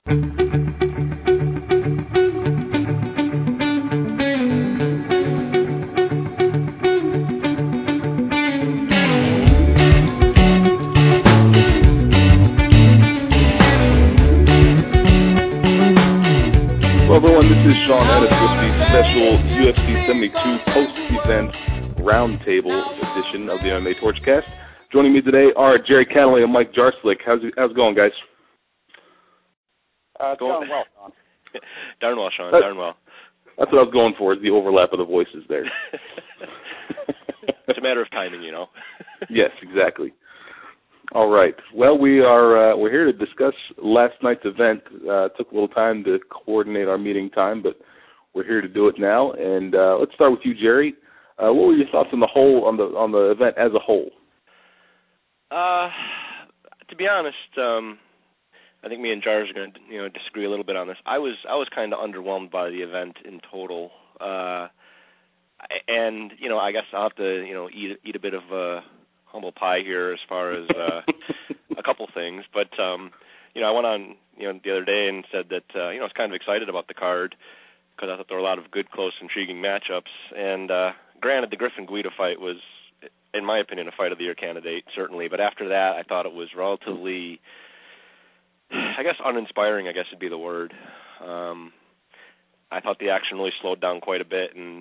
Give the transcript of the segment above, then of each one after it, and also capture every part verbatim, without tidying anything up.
Hello everyone, this is Sean Ennis with the special U F C seventy-two post-event roundtable edition of the M M A Torchcast. Joining me today are Jerry Cannelly and Mike Jarslick. How's it, how's it going, guys? Uh, it's going well, Sean. Darn well, Sean, That, darn well. That's what I was going for, is the overlap of the voices there. It's a matter of timing, you know. Yes, exactly. All right. Well, we are uh, we're here to discuss last night's event. Uh, it took a little time to coordinate our meeting time, but we're here to do it now. And uh, let's start with you, Jerry. Uh, what were your thoughts on the whole on the on the event as a whole? Uh, to be honest, um, I think me and Jars are going to you know disagree a little bit on this. I was I was kind of underwhelmed by the event in total, uh, and you know I guess I'll have to you know eat eat a bit of uh, humble pie here as far as uh, a couple things. But um, you know I went on you know the other day and said that uh, you know I was kind of excited about the card because I thought there were a lot of good, close, intriguing matchups. And uh, granted, the Griffin-Guida fight was, in my opinion, a fight of the year candidate, certainly. But after that, I thought it was relatively, I guess, uninspiring, I guess would be the word. Um, I thought the action really slowed down quite a bit, and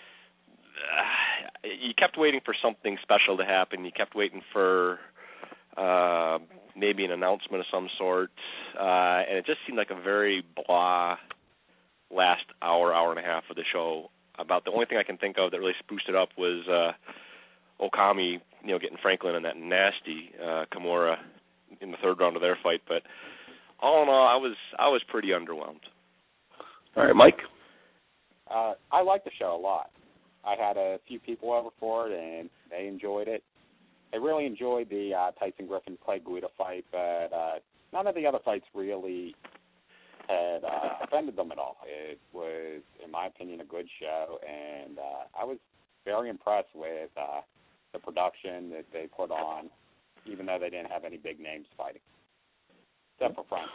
uh, you kept waiting for something special to happen. You kept waiting for uh, maybe an announcement of some sort, uh, and it just seemed like a very blah last hour, hour and a half of the show. About the only thing I can think of that really spruced it up was uh, Okami, you know, getting Franklin in that nasty uh, Kimura in the third round of their fight. But all in all, I was I was pretty underwhelmed. All right, Mike. Uh, I liked the show a lot. I had a few people over for it, and they enjoyed it. They really enjoyed the uh, Tyson Griffin Clay Guida fight, but uh, none of the other fights really had uh, offended them at all. It was, in my opinion, a good show, and uh, I was very impressed with uh, the production that they put on, even though they didn't have any big names fighting, except for Frank.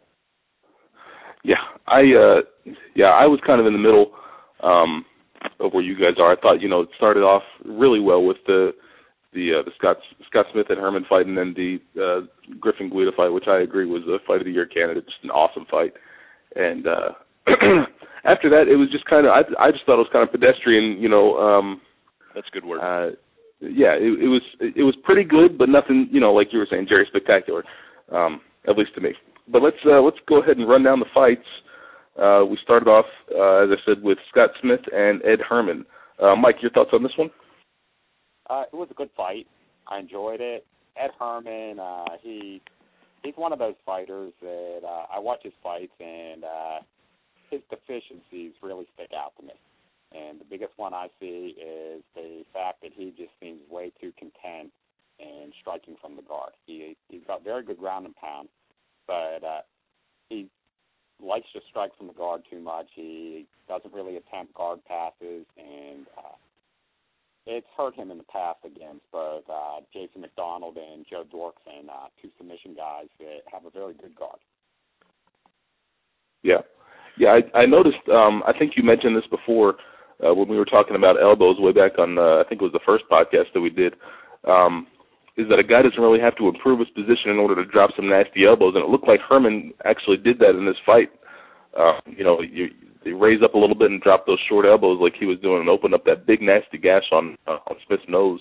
Yeah, I uh, yeah, I was kind of in the middle um, of where you guys are. I thought, you know, it started off really well with the the uh, the Scott Scott Smith and Herman fight, and then the uh, Griffin Guida fight, which I agree was a fight of the year candidate, just an awesome fight. And uh, after that, it was just kind of I I just thought it was kind of pedestrian, you know. Um, That's a good word. Uh, yeah, it, it was it was pretty good, but nothing, you know, like you were saying, Jerry, spectacular, um, at least to me. But let's uh, let's go ahead and run down the fights. Uh, we started off, uh, as I said, with Scott Smith and Ed Herman. Uh, Mike, your thoughts on this one? Uh, it was a good fight. I enjoyed it. Ed Herman, uh, he he's one of those fighters that uh, I watch his fights, and uh, his deficiencies really stick out to me. And the biggest one I see is the fact that he just seems way too content in striking from the guard. He he's got very good ground and pound, but uh, he likes to strike from the guard too much. He doesn't really attempt guard passes, and uh, it's hurt him in the past against both uh, Jason McDonald and Joe Dorkson, uh, two submission guys that have a very good guard. Yeah. Yeah, I, I noticed, um, I think you mentioned this before uh, when we were talking about elbows way back on, uh, I think it was the first podcast that we did, um, is that a guy doesn't really have to improve his position in order to drop some nasty elbows, and it looked like Herman actually did that in this fight. Uh, you know, you, you raise up a little bit and drop those short elbows like he was doing and open up that big nasty gash on uh, on Smith's nose.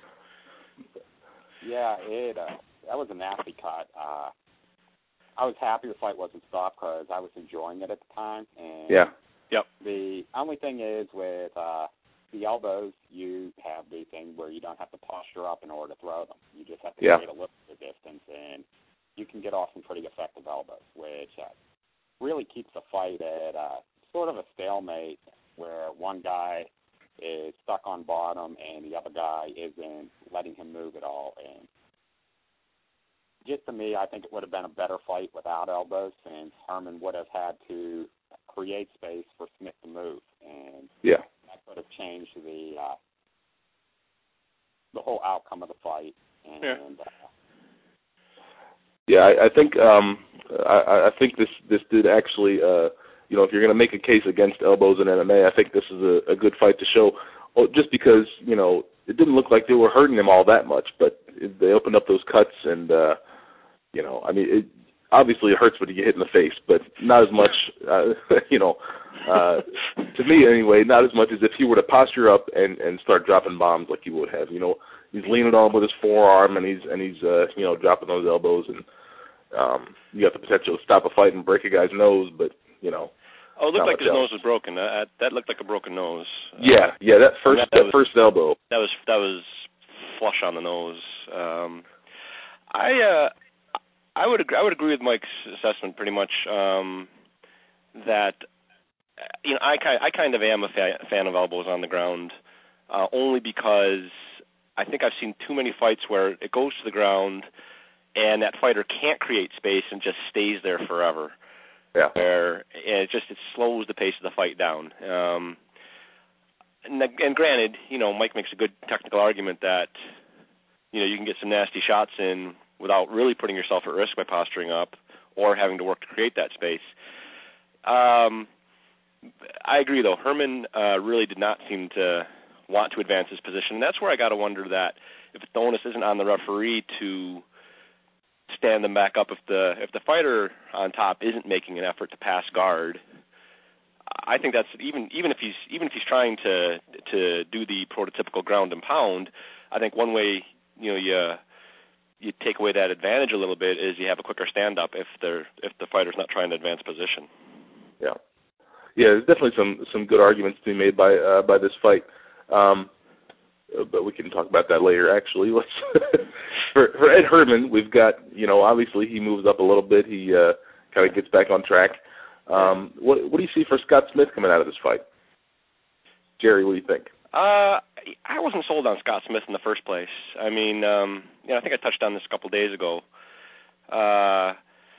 Yeah, it uh, that was a nasty cut. Uh, I was happy the fight wasn't stopped because I was enjoying it at the time. And yeah. Yep. The only thing is with uh, the elbows, you have the thing where you don't have to posture up in order to throw them. You just have to yeah. create a little bit of distance, and you can get off some pretty effective elbows, which uh, really keeps the fight at uh, sort of a stalemate where one guy is stuck on bottom and the other guy isn't letting him move at all. And just to me, I think it would have been a better fight without elbows, since Herman would have had to create space for Smith to move, and yeah. that could have changed the uh, the whole outcome of the fight. And yeah, uh, yeah I, I think um, I, I think this this did actually, uh, you know, if you're going to make a case against elbows in M M A, I think this is a, a good fight to show. Well, just because, you know, it didn't look like they were hurting him all that much, but it, they opened up those cuts, and uh, you know, I mean, it, obviously it hurts when you get hit in the face, but not as much, uh, you know, uh, to me anyway, not as much as if he were to posture up and, and start dropping bombs like he would have. You know, he's leaning on with his forearm, and he's and he's uh, you know, dropping those elbows, and um, you got the potential to stop a fight and break a guy's nose, but you know. Oh, it looked like his else. nose was broken. That, that looked like a broken nose. Yeah, uh, yeah, that first that, that, that was, first elbow. That was that was flush on the nose. Um, I uh, I would agree, I would agree with Mike's assessment pretty much. Um, that you know, I kind I kind of am a fa- fan of elbows on the ground, uh, only because I think I've seen too many fights where it goes to the ground and that fighter can't create space and just stays there forever. Yeah. Where it just it slows the pace of the fight down. Um, and, and granted, you know, Mike makes a good technical argument that you know you can get some nasty shots in without really putting yourself at risk by posturing up or having to work to create that space. Um, I agree, though. Herman uh, really did not seem to want to advance his position, and that's where I got to wonder that if the onus isn't on the referee to stand them back up if the if the fighter on top isn't making an effort to pass guard. I think that's even even if he's even if he's trying to to do the prototypical ground and pound. I think one way you know you you take away that advantage a little bit is you have a quicker stand up if they're if the fighter's not trying to advance position. Yeah, yeah. There's definitely some some good arguments to be made by uh, by this fight. Um, but we can talk about that later, actually. Let's for, for Ed Herman, we've got, you know, obviously he moves up a little bit. He uh, kind of gets back on track. Um, what, what do you see for Scott Smith coming out of this fight? Jerry, what do you think? Uh, I wasn't sold on Scott Smith in the first place. I mean, um, you know, I think I touched on this a couple days ago. Uh,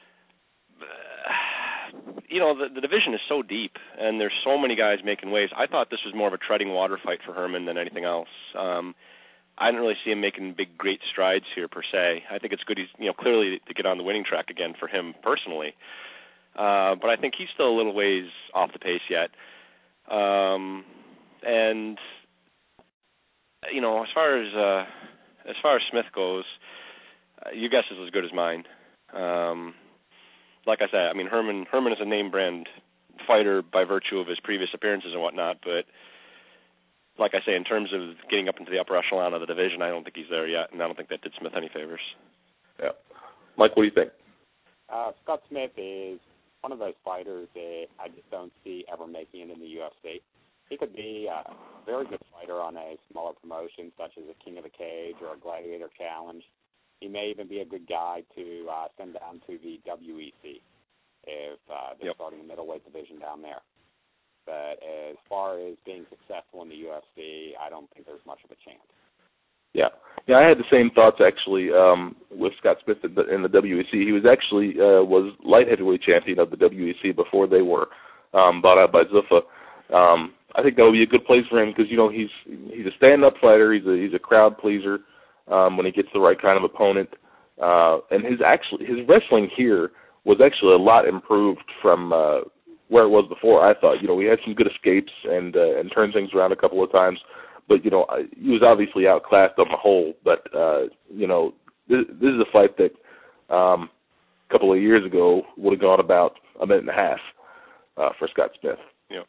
you know, the, the division is so deep, and there's so many guys making waves. I thought this was more of a treading water fight for Herman than anything else. Um, I didn't really see him making big, great strides here per se. I think it's good he's, you know, clearly to get on the winning track again for him personally. Uh, but I think he's still a little ways off the pace yet. Um, and you know, as far as uh, as far as Smith goes, uh, your guess is as good as mine. Um, like I said, I mean Herman Herman is a name brand fighter by virtue of his previous appearances and whatnot, but like I say, in terms of getting up into the upper echelon of the division, I don't think he's there yet, and I don't think that did Smith any favors. Yeah, Mike, what do you think? Uh, Scott Smith is one of those fighters that I just don't see ever making it in the U F C. He could be a very good fighter on a smaller promotion, such as a King of the Cage or a Gladiator Challenge. He may even be a good guy to uh, send down to the W E C if uh, they're yep. starting the middleweight division down there. But as far as being successful in the U F C, I don't think there's much of a chance. Yeah, yeah, I had the same thoughts actually um, with Scott Smith in the, in the W E C. He was actually uh, was light heavyweight champion of the W E C before they were um, bought out by Zuffa. Um, I think that would be a good place for him because you know he's he's a stand-up fighter. He's a he's a crowd pleaser um, when he gets the right kind of opponent. Uh, and his actually his wrestling here was actually a lot improved from uh, where it was before. I thought you know he had some good escapes and uh, and turned things around a couple of times. But, you know, he was obviously outclassed on the whole. But, uh, you know, this, this is a fight that um, a couple of years ago would have gone about a minute and a half uh, for Scott Smith. Yeah.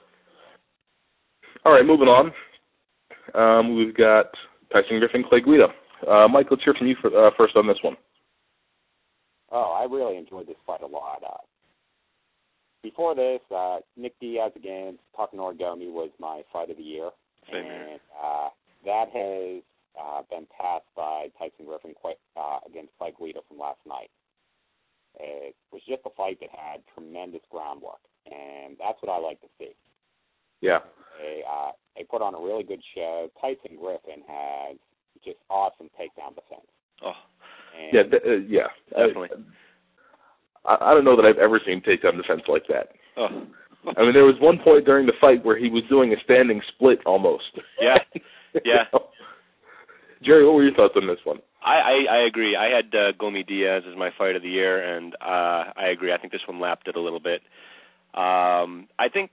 All right, moving on. Um, we've got Tyson Griffin, Clay Guida. Uh, Mike, let's hear from you for, uh, first on this one. Oh, I really enjoyed this fight a lot. Uh, before this, uh, Nick Diaz against Takanori Gomi was my fight of the year. Same and uh, that has uh, been passed by Tyson Griffin uh, against Clay Guida from last night. It was just a fight that had tremendous groundwork, and that's what I like to see. Yeah. They, uh, they put on a really good show. Tyson Griffin has just awesome takedown defense. Oh, and yeah, th- uh, yeah, definitely. I, I don't know that I've ever seen takedown defense like that. Oh. I mean, there was one point during the fight where he was doing a standing split almost. Yeah, yeah. You know? Jerry, what were your thoughts on this one? I, I, I agree. I had uh, Gomi Diaz as my fight of the year, and uh, I agree. I think this one lapped it a little bit. Um, I think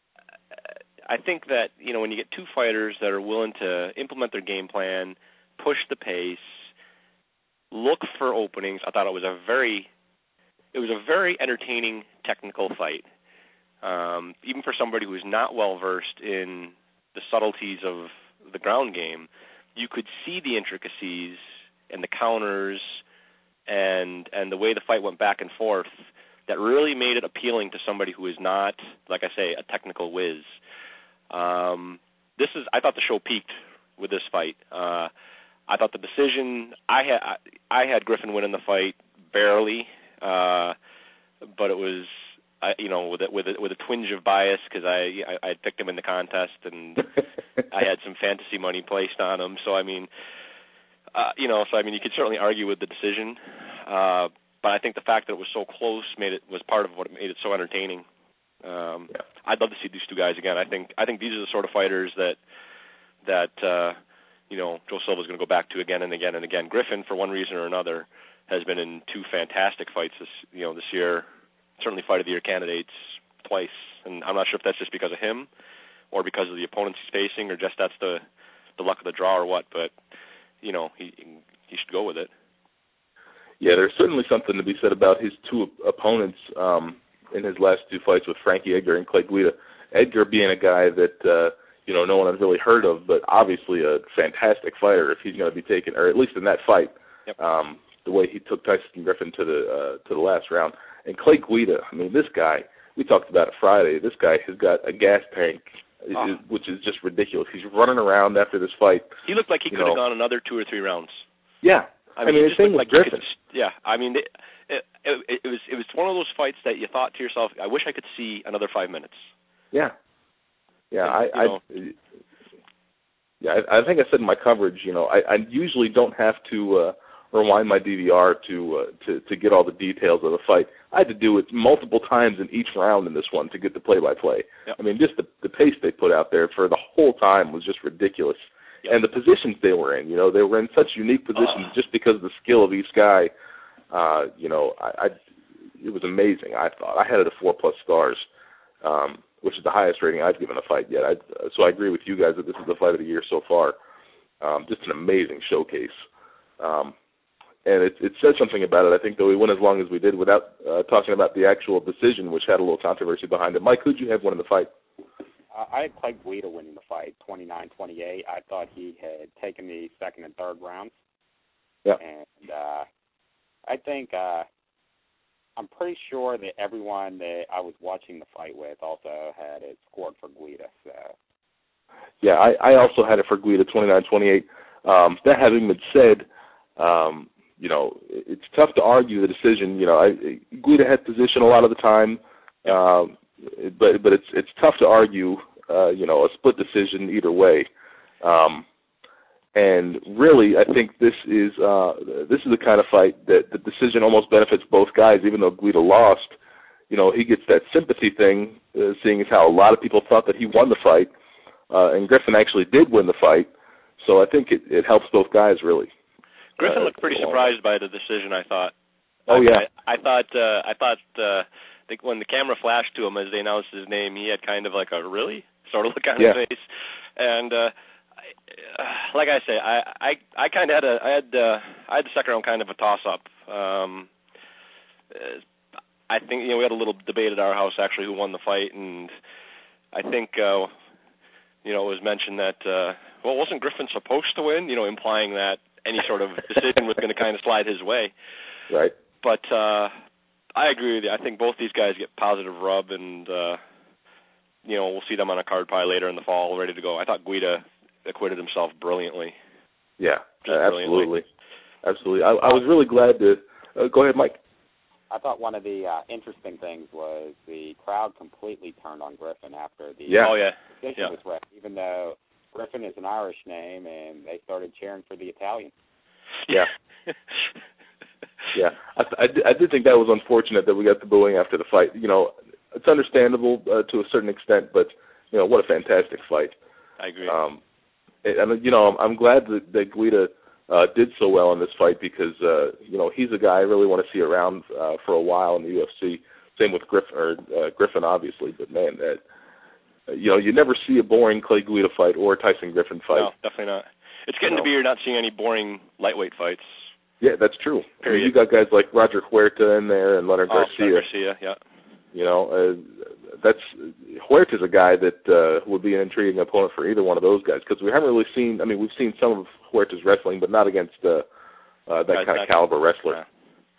I think that, you know, when you get two fighters that are willing to implement their game plan, push the pace, look for openings, I thought it was a very it was a very entertaining technical fight. Um, even for somebody who is not well versed in the subtleties of the ground game, you could see the intricacies and the counters and and the way the fight went back and forth that really made it appealing to somebody who is not, like I say, a technical whiz. Um, this is I thought the show peaked with this fight. Uh, I thought the decision I had I had Griffin winning the fight barely, uh, but it was I, you know with a, with a, with a twinge of bias because I, I I picked him in the contest and I had some fantasy money placed on him. So I mean. Uh, you know, so I mean, you could certainly argue with the decision, uh, but I think the fact that it was so close made it was part of what made it so entertaining. Um, yeah. I'd love to see these two guys again. I think I think these are the sort of fighters that that uh, you know Joe Silva's going to go back to again and again and again. Griffin, for one reason or another, has been in two fantastic fights this you know this year. Certainly, fight of the year candidates twice, and I'm not sure if that's just because of him or because of the opponents he's facing, or just that's the the luck of the draw or what, but. You know, he he should go with it. Yeah, there's certainly something to be said about his two opponents um, in his last two fights with Frankie Edgar and Clay Guida. Edgar being a guy that, uh, you know, no one has really heard of, but obviously a fantastic fighter if he's going to be taken, or at least in that fight, yep. um, the way he took Tyson Griffin to the uh, to the last round. And Clay Guida, I mean, this guy, we talked about it Friday, this guy has got a gas tank, Oh. which is just ridiculous. He's running around after this fight. He looked like he could know. have gone another two or three rounds. Yeah, I mean, I mean the thing with like Griffin. Could, yeah, I mean, it, it, it, it was it was one of those fights that you thought to yourself, I wish I could see another five minutes. Yeah, yeah, and, I, I, yeah, I, I think I said in my coverage, you know, I, I usually don't have to uh, rewind my D V R to uh, to to get all the details of the fight. I had to do it multiple times in each round in this one to get the play-by-play. Yep. I mean, just the, the pace they put out there for the whole time was just ridiculous. Yep. And the positions they were in, you know, they were in such unique positions uh. just because of the skill of each guy. Uh, you know, I, I it was amazing, I thought. I had it at four-plus stars, um, which is the highest rating I've given a fight yet. I, so I agree with you guys that this is the fight of the year so far. Um, just an amazing showcase. Um And it, it says something about it, I think, though we went as long as we did without uh, talking about the actual decision, which had a little controversy behind it. Mike, who'd you have winning the fight? Uh, I had Clay Guida winning the fight, twenty-nine twenty-eight. I thought he had taken the second and third rounds. Yeah. And uh, I think uh, I'm pretty sure that everyone that I was watching the fight with also had it scored for Guida. So. Yeah, I, I also had it for Guida, twenty-nine twenty-eight. Um, that having been said, um, you know, it's tough to argue the decision. You know, I, Guida had position a lot of the time, um, but but it's it's tough to argue, uh, you know, a split decision either way. Um, and really, I think this is uh, this is the kind of fight that the decision almost benefits both guys. Even though Guida lost, you know, he gets that sympathy thing, uh, seeing as how a lot of people thought that he won the fight, uh, and Griffin actually did win the fight. So I think it, it helps both guys really. Griffin uh, looked pretty surprised by the decision, I thought. Oh, I, yeah. I, I thought, uh, I thought uh, I think when the camera flashed to him as they announced his name, he had kind of like a really sort of look on yeah. his face. And uh, I, uh, like I say, I, I, I kind of had a, I had, uh, I had the second round kind of a toss-up. Um, uh, I think, you know, we had a little debate at our house, actually, who won the fight, and I think, uh, you know, it was mentioned that, uh, well, wasn't Griffin supposed to win? You know, implying that any sort of decision was going to kind of slide his way. Right. But uh, I agree with you. I think both these guys get positive rub, and, uh, you know, we'll see them on a card probably later in the fall, ready to go. I thought Guida acquitted himself brilliantly. Yeah, Just uh, absolutely. Brilliantly. Absolutely. I, I was really glad to uh, – go ahead, Mike. I thought one of the uh, interesting things was the crowd completely turned on Griffin after the yeah. oh, yeah. decision yeah. was read, even though – Griffin is an Irish name, and they started cheering for the Italian. Yeah. yeah. I, I, I did think that was unfortunate that we got the booing after the fight. You know, it's understandable uh, to a certain extent, but, you know, what a fantastic fight. I agree. Um, and, you know, I'm, I'm glad that, that Guida uh, did so well in this fight because uh, you know he's a guy I really want to see around uh, for a while in the U F C. Same with Griffin, or uh, Griffin obviously, but man, that uh, you know you never see a boring Clay Guida fight or a Tyson Griffin fight. No, definitely not. It's getting you know. to be you're not seeing any boring lightweight fights. Yeah, that's true. Period. I mean, you got guys like Roger Huerta in there and Leonard oh, Garcia. Garcia, yeah. You know, uh, that's Huerta's a guy that uh, would be an intriguing opponent for either one of those guys because we haven't really seen. I mean, we've seen some of Huerta's wrestling, but not against uh, uh, that Guys, kind of that, caliber wrestler. Yeah.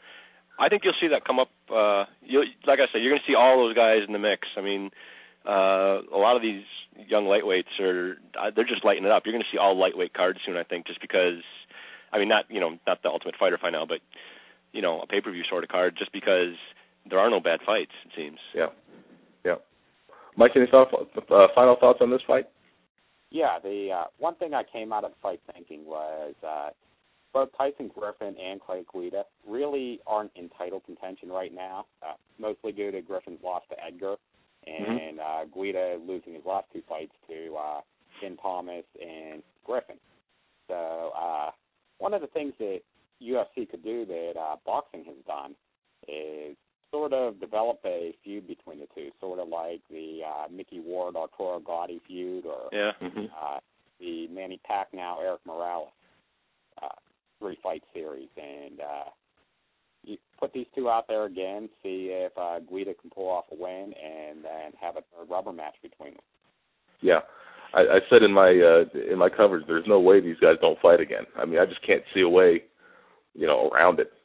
I think you'll see that come up. Uh, you like I said, you're going to see all those guys in the mix. I mean, uh, a lot of these young lightweights are they're just lighting it up. You're going to see all lightweight cards soon, I think, just because. I mean, not you know, not the Ultimate Fighter fight now, but you know, a pay-per-view sort of card, just because there are no bad fights. It seems. Yeah, yeah. Mike, any thought, uh, final thoughts on this fight? Yeah, the uh, one thing I came out of the fight thinking was uh, both Tyson Griffin and Clay Guida really aren't in title contention right now, uh, mostly due to Griffin's loss to Edgar and mm-hmm. uh, Guida losing his last two fights to uh, Finn Thomas and Griffin. So uh, one of the things that U F C could do that uh, boxing has done is sort of develop a feud between the two, sort of like the uh, Mickey Ward, Arturo Gatti feud, or yeah. mm-hmm. uh, the Manny Pacquiao, Eric Morales uh, three-fight series. And uh, you put these two out there again, see if uh, Guida can pull off a win, and then have a rubber match between them. Yeah. I, I said in my uh, in my coverage, there's no way these guys don't fight again. I mean, I just can't see a way, you know, around it.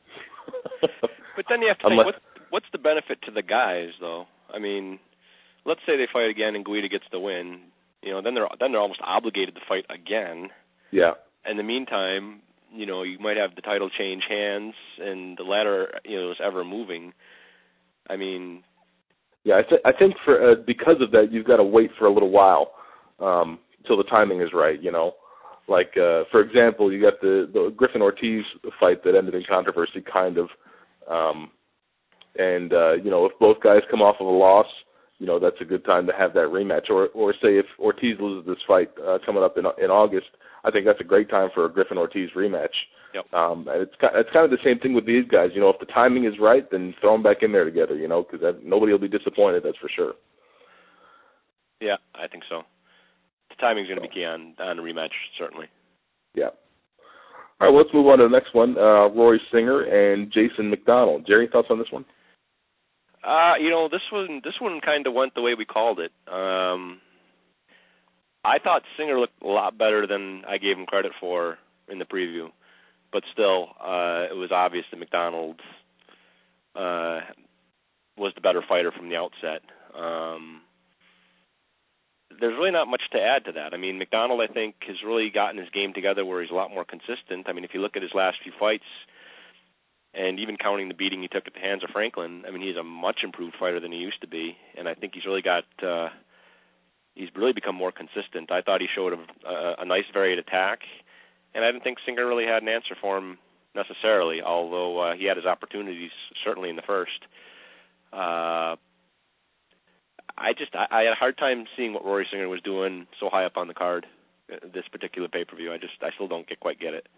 But then you have to Unless, think, what, what's the benefit to the guys, though? I mean, let's say they fight again and Guida gets the win. You know, then they're then they're almost obligated to fight again. Yeah. In the meantime, you know, you might have the title change hands, and the ladder, you know, is ever moving. I mean, yeah, I, th- I think for uh, because of that, you've got to wait for a little while um, till the timing is right. You know, like uh, for example, you got the, the Griffin Ortiz fight that ended in controversy, kind of. Um, and, uh, you know, if both guys come off of a loss, you know, that's a good time to have that rematch. Or, or say if Ortiz loses this fight uh, coming up in in August, I think that's a great time for a Griffin-Ortiz rematch. Yep. Um, and it's, it's kind of the same thing with these guys. You know, if the timing is right, then throw them back in there together, you know, because nobody will be disappointed, that's for sure. Yeah, I think so. The timing's going to be key on, on a rematch, certainly. Yeah. All right, well, let's move on to the next one, uh, Rory Singer and Jason McDonald. Jerry, thoughts on this one? Uh, you know, this one this one kind of went the way we called it. Um, I thought Singer looked a lot better than I gave him credit for in the preview, but still, uh, it was obvious that McDonald uh, was the better fighter from the outset. Um, there's really not much to add to that. I mean, McDonald, I think, has really gotten his game together where he's a lot more consistent. I mean, if you look at his last few fights, and even counting the beating he took at the hands of Franklin, I mean, he's a much improved fighter than he used to be, and I think he's really got, uh, he's really become more consistent. I thought he showed a, a, a nice varied attack, and I didn't think Singer really had an answer for him necessarily, although uh, he had his opportunities certainly in the first. Uh, I just, I, I had a hard time seeing what Rory Singer was doing so high up on the card, uh, this particular pay-per-view. I just, I still don't get quite get it.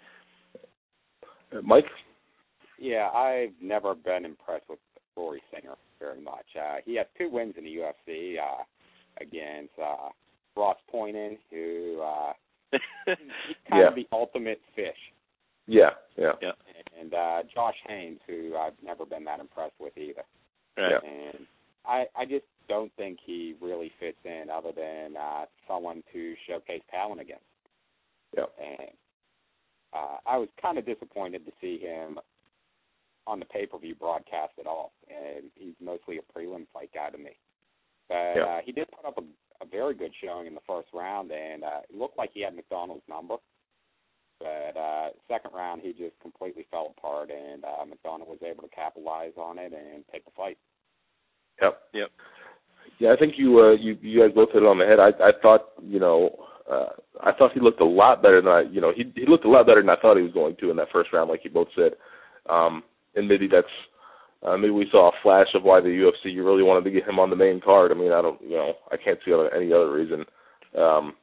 Uh, Mike? Yeah, I've never been impressed with Rory Singer very much. Uh, he has two wins in the U F C uh, against uh, Ross Pointon, who uh, he's kind yeah. of the ultimate fish. Yeah, yeah. yeah. And uh, Josh Haynes, who I've never been that impressed with either. Right. And I, I just don't think he really fits in other than uh, someone to showcase talent against. Yeah. And uh, I was kind of disappointed to see him on the pay-per-view broadcast at all, and he's mostly a prelim fight guy to me. But yeah. uh, he did put up a, a very good showing in the first round, and uh, it looked like he had McDonald's number. But uh, second round, he just completely fell apart, and uh, McDonald was able to capitalize on it and take the fight. Yep. Yep. Yeah, I think you uh, you you guys both hit it on the head. I I thought you know uh, I thought he looked a lot better than I you know he he looked a lot better than I thought he was going to in that first round, like you both said. Um, and maybe that's uh, maybe we saw a flash of why the U F C you really wanted to get him on the main card. I mean, I don't you know I can't see any other reason. Um,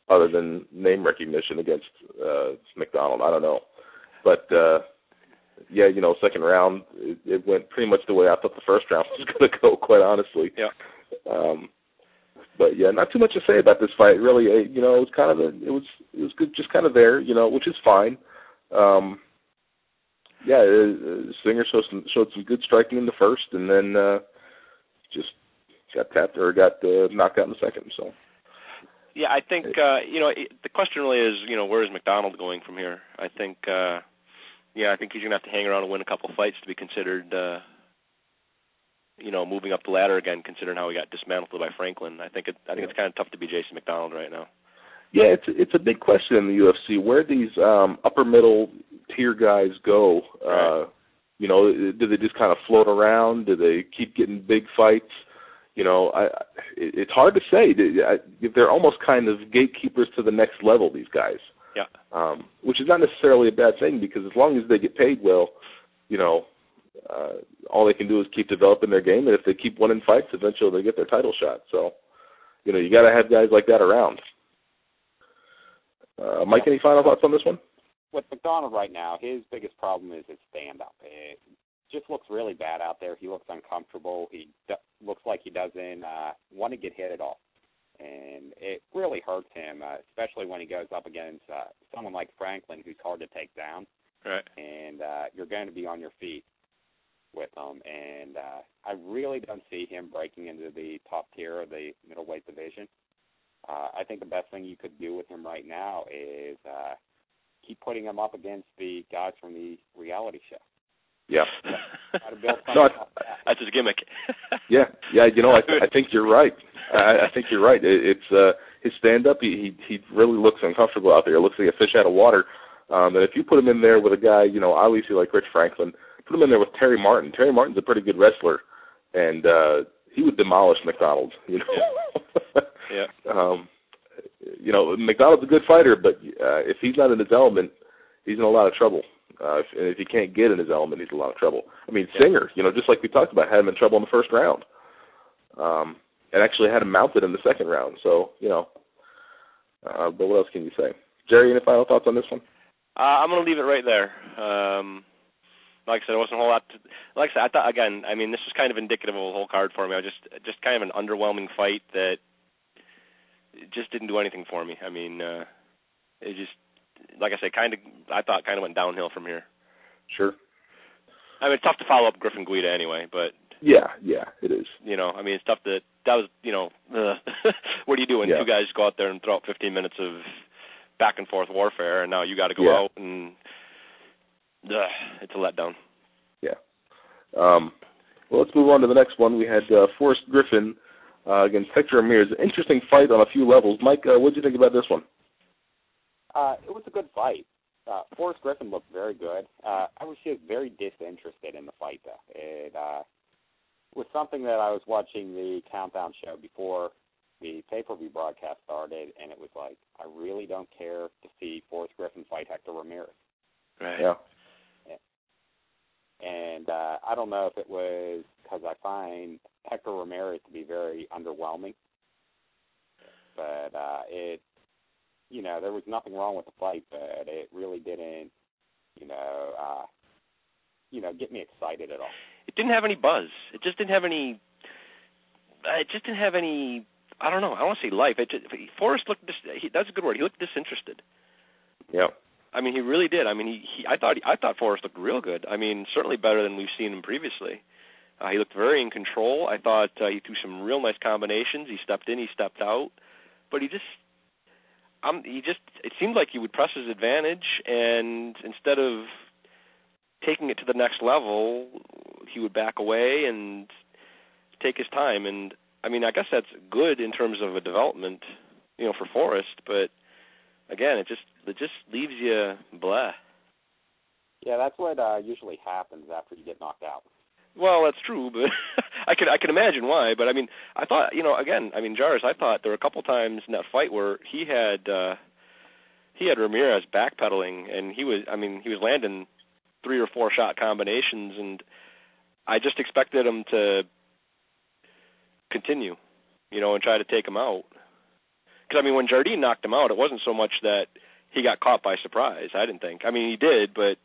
other than name recognition against uh, McDonald. I don't know. But, uh, yeah, you know, second round, it, it went pretty much the way I thought the first round was going to go, quite honestly. Yeah. Um, but, yeah, not too much to say about this fight. Really, it, you know, it was kind of, a, it was it was good, just kind of there, you know, which is fine. Um, yeah, uh, Singer showed some, showed some good striking in the first, and then uh, just got tapped or got uh, knocked out in the second. So. Yeah, I think uh, you know it, the question really is, you know, where is McDonald going from here? I think, uh, yeah, I think he's gonna have to hang around and win a couple fights to be considered, uh, you know, moving up the ladder again. Considering how he got dismantled by Franklin, I think it, I think yeah. it's kind of tough to be Jason McDonald right now. Yeah, it's it's a big question in the U F C where these um, upper middle tier guys go. Right. Uh, you know, do they just kind of float around? Do they keep getting big fights? You know, I, it, it's hard to say. They're almost kind of gatekeepers to the next level, these guys. Yeah. Um, which is not necessarily a bad thing because as long as they get paid well, you know, uh, all they can do is keep developing their game, and if they keep winning fights, eventually they get their title shot. So, you know, you got to have guys like that around. Uh, Mike, any final thoughts on this one? With McDonald right now, his biggest problem is his stand-up. It just looks really bad out there. He looks uncomfortable. He d- looks like he doesn't uh, want to get hit at all. And it really hurts him, uh, especially when he goes up against uh, someone like Franklin, who's hard to take down. Right. And uh, you're going to be on your feet with him. And uh, I really don't see him breaking into the top tier of the middleweight division. Uh, I think the best thing you could do with him right now is uh, keep putting him up against the guys from the reality show. Yeah. How to build no, that. That's his gimmick. yeah, yeah. You know, I, I think you're right. I, I think you're right. It, it's uh, his stand-up. He, he he really looks uncomfortable out there. It looks like a fish out of water. Um, and if you put him in there with a guy, you know, obviously like Rich Franklin, put him in there with Terry Martin. Terry Martin's a pretty good wrestler, and uh, he would demolish McDonald. You know. Yeah. yeah. Um, you know, McDonald's a good fighter, but uh, if he's not in his element, he's in a lot of trouble. Uh, if, and if he can't get in his element, he's in a lot of trouble. I mean, yeah. Singer, you know, just like we talked about, had him in trouble in the first round, um, and actually had him mounted in the second round. So, you know, uh, but what else can you say? Jerry, any final thoughts on this one? Uh, I'm going to leave it right there. Um, like I said, it wasn't a whole lot. To, like I said, I thought, again, I mean, this was kind of indicative of a whole card for me. I was just, just kind of an underwhelming fight that just didn't do anything for me. I mean, uh, it just, like I said, kind of, I thought kind of went downhill from here. Sure. I mean, it's tough to follow up Griffin Guida anyway, but. Yeah, yeah, it is. You know, I mean, it's tough to, that was, you know, uh, what do you do when yeah. two guys go out there and throw out fifteen minutes of back and forth warfare, and now you got to go yeah. out and, uh, it's a letdown. Yeah. Um, well, let's move on to the next one. We had uh, Forrest Griffin uh, against Hector Ramirez. Interesting fight on a few levels. Mike, uh, what did you think about this one? Uh, it was a good fight. Uh, Forrest Griffin looked very good. Uh, I was just very disinterested in the fight, though. It uh, was something that I was watching the Countdown show before the pay-per-view broadcast started, and it was like, I really don't care to see Forrest Griffin fight Hector Ramirez. Right. Yeah. And uh, I don't know if it was because I find Hector Ramirez to be very underwhelming, but uh, it, you know, there was nothing wrong with the fight, but it really didn't, you know, uh, you know, get me excited at all. It didn't have any buzz. It just didn't have any. Uh, it just didn't have any. I don't know. I don't want to say life. It just, Forrest looked. Dis, he, that's a good word. He looked disinterested. Yeah. I mean, he really did. I mean, he. he I thought. I thought Forrest looked real good. I mean, certainly better than we've seen him previously. Uh, he looked very in control. I thought uh, he threw some real nice combinations. He stepped in. He stepped out. But he just. Um, he just. It seemed like he would press his advantage, and instead of taking it to the next level, he would back away and take his time. And I mean, I guess that's good in terms of a development, you know, for Forrest. But again, it just it just leaves you blah. Yeah, that's what uh, usually happens after you get knocked out. Well, that's true, but I can I can imagine why. But I mean, I thought, you know, again, I mean, Jarvis, I thought there were a couple times in that fight where he had uh, he had Ramirez backpedaling, and he was, I mean, he was landing three or four shot combinations, and I just expected him to continue, you know, and try to take him out. Because, I mean, when Jardine knocked him out, it wasn't so much that he got caught by surprise, I didn't think. I mean, he did, but,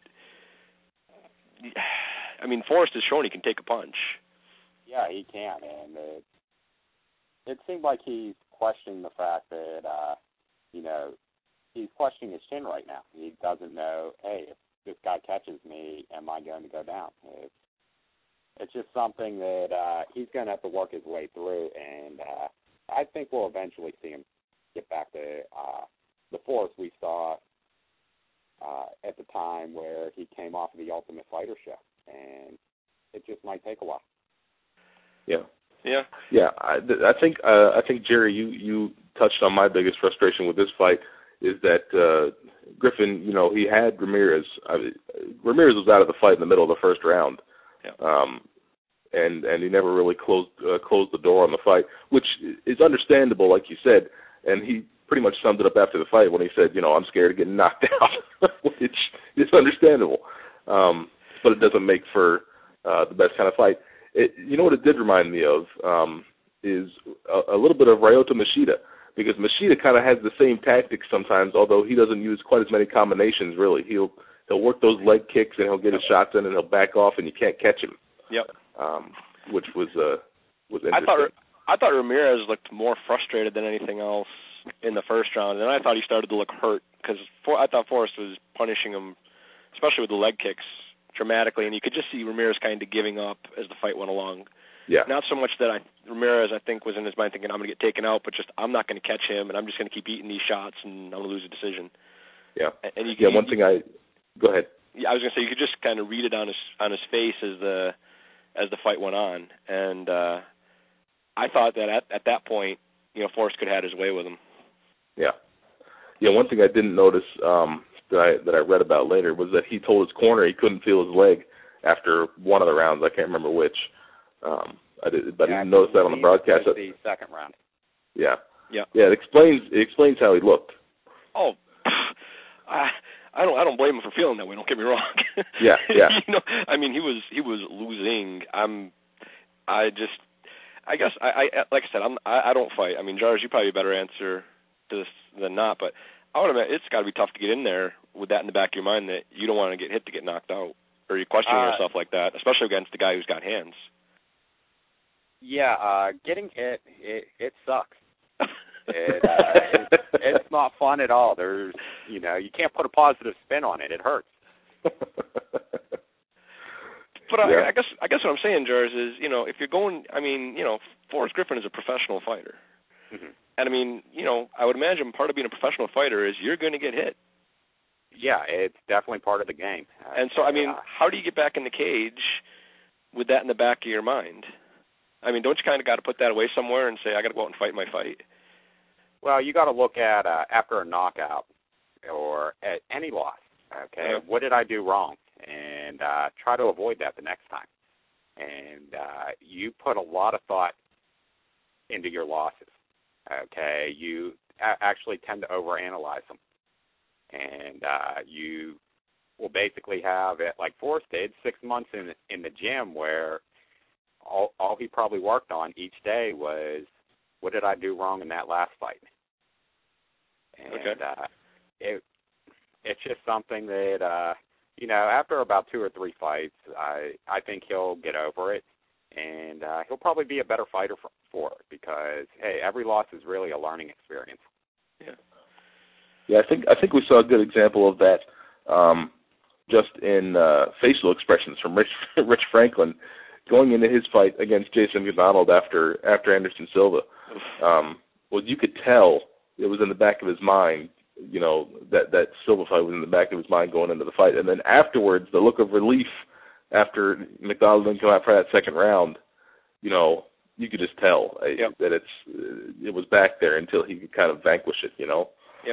I mean, Forrest has shown he can take a punch. Yeah, he can, and it, it seemed like he's questioning the fact that, uh, you know, he's questioning his chin right now. He doesn't know, hey, if this guy catches me, am I going to go down? It's, it's just something that uh, he's going to have to work his way through, and uh, I think we'll eventually see him get back to uh, the Forrest we saw uh, at the time where he came off of the Ultimate Fighter show, and it just might take a while. Yeah. Yeah. Yeah, I, I think uh, I think Jerry, you, you touched on my biggest frustration with this fight is that uh, Griffin, you know, he had Ramirez. I, Ramirez was out of the fight in the middle of the first round, yeah. um, and and he never really closed uh, closed the door on the fight, which is understandable, like you said. And he pretty much summed it up after the fight when he said, you know, I'm scared of getting knocked out, which is understandable, um, but it doesn't make for uh, the best kind of fight. It, you know what it did remind me of um, is a, a little bit of Ryota Machida, because Machida kind of has the same tactics sometimes, although he doesn't use quite as many combinations, really. He'll he'll work those leg kicks, and he'll get his shots in, and he'll back off, and you can't catch him. Yep. Um, which was uh, was interesting. I thought I thought Ramirez looked more frustrated than anything else in the first round, and I thought he started to look hurt because I thought Forrest was punishing him, especially with the leg kicks, dramatically, and you could just see Ramirez kind of giving up as the fight went along. Yeah. Not so much that I, Ramirez, I think, was in his mind thinking, I'm going to get taken out, but just I'm not going to catch him, and I'm just going to keep eating these shots, and I'm going to lose a decision. Yeah. And, and you, yeah. You, one thing I go ahead. Yeah, I was going to say you could just kind of read it on his on his face as the as the fight went on, and uh, I thought that at at that point, you know, Forrest could have had his way with him. Yeah. Yeah. One thing I didn't notice um, that I that I read about later was that he told his corner he couldn't feel his leg after one of the rounds. I can't remember which. Um, I did, but yeah, I didn't notice that on the broadcast. It was the second round. Yeah. Yeah. Yeah. It explains it explains how he looked. Oh, I I don't I don't blame him for feeling that way. Don't get me wrong. Yeah. Yeah. you know, I mean, he was he was losing. I'm. I just. I guess I, I like I said I'm I, I don't fight. I mean, Jars, you probably a better answer to this than not, but I would imagine it's got to be tough to get in there with that in the back of your mind that you don't want to get hit to get knocked out, or you're questioning uh, yourself like that, especially against the guy who's got hands. Yeah, uh, getting hit, it, it sucks. it, uh, it, it's not fun at all. There's, you know, you can't put a positive spin on it. It hurts. But yeah. I, I guess I guess what I'm saying, Jars, is, you know, if you're going, I mean, you know, Forrest Griffin is a professional fighter. Mm-hmm. And, I mean, you know, I would imagine part of being a professional fighter is you're going to get hit. Yeah, it's definitely part of the game. And so, I mean, uh, how do you get back in the cage with that in the back of your mind? I mean, don't you kind of got to put that away somewhere and say, I got to go out and fight my fight? Well, you got to look at uh, after a knockout or at any loss, okay, Yeah. what did I do wrong? And uh, try to avoid that the next time. And uh, you put a lot of thought into your losses, okay? You a- actually tend to overanalyze them. And uh, you will basically have, it, like Forrest did, six months in in the gym where all, all he probably worked on each day was, what did I do wrong in that last fight? And okay. uh, it it's just something that, uh, you know, after about two or three fights, I, I think he'll get over it. And uh, he'll probably be a better fighter for, for it because, hey, every loss is really a learning experience. Yeah. Yeah, I think I think we saw a good example of that um, just in uh, facial expressions from Rich, Rich Franklin going into his fight against Jason McDonald after after Anderson Silva. Um, well, you could tell it was in the back of his mind, you know, that, that Silva fight was in the back of his mind going into the fight. And then afterwards, the look of relief after McDonald didn't come out for that second round, you know, you could just tell yep. that it's it was back there until he could kind of vanquish it, you know. Yep.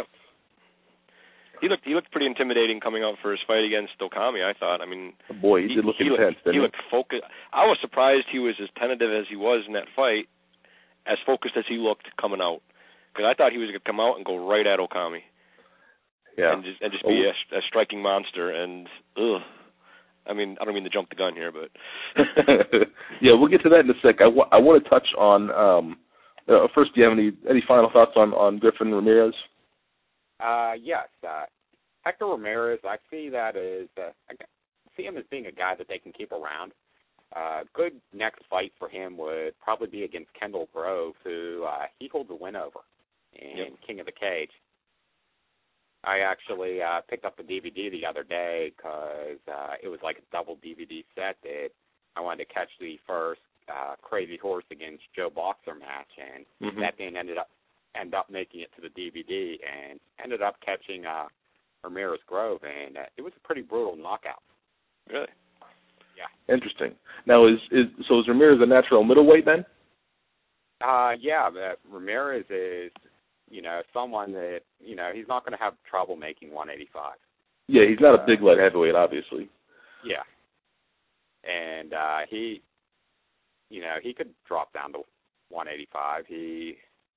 He looked he looked pretty intimidating coming out for his fight against Okami, I thought. I mean, boy, he, he did look he intense. Looked, didn't he looked focused. I was surprised he was as tentative as he was in that fight, as focused as he looked coming out. Because I thought he was going to come out and go right at Okami. Yeah. And just and just be oh. a, a striking monster. And ugh, I mean, I don't mean to jump the gun here, but yeah, we'll get to that in a sec. I, w- I want to touch on um, uh, first, do you have any any final thoughts on on Griffin Ramirez? Uh, yes. Uh, Hector Ramirez, I see that as uh, I see him as being a guy that they can keep around. Uh, good next fight for him would probably be against Kendall Grove, who uh, he holds a win over in Yep. King of the Cage. I actually uh, picked up the D V D the other day because uh, it was like a double D V D set that I wanted to catch the first uh, Crazy Horse against Joe Boxer match, and Mm-hmm. that thing ended up end up making it to the D V D, and ended up catching uh, Ramirez Grove, and uh, it was a pretty brutal knockout. Really? Yeah. Interesting. Now, is is so is Ramirez a natural middleweight then? Uh, yeah, but Ramirez is, you know, someone that, you know, he's not going to have trouble making one eighty-five. Yeah, he's not a Uh, big light heavyweight, obviously. Yeah. And uh, he, you know, he could drop down to one eighty-five. He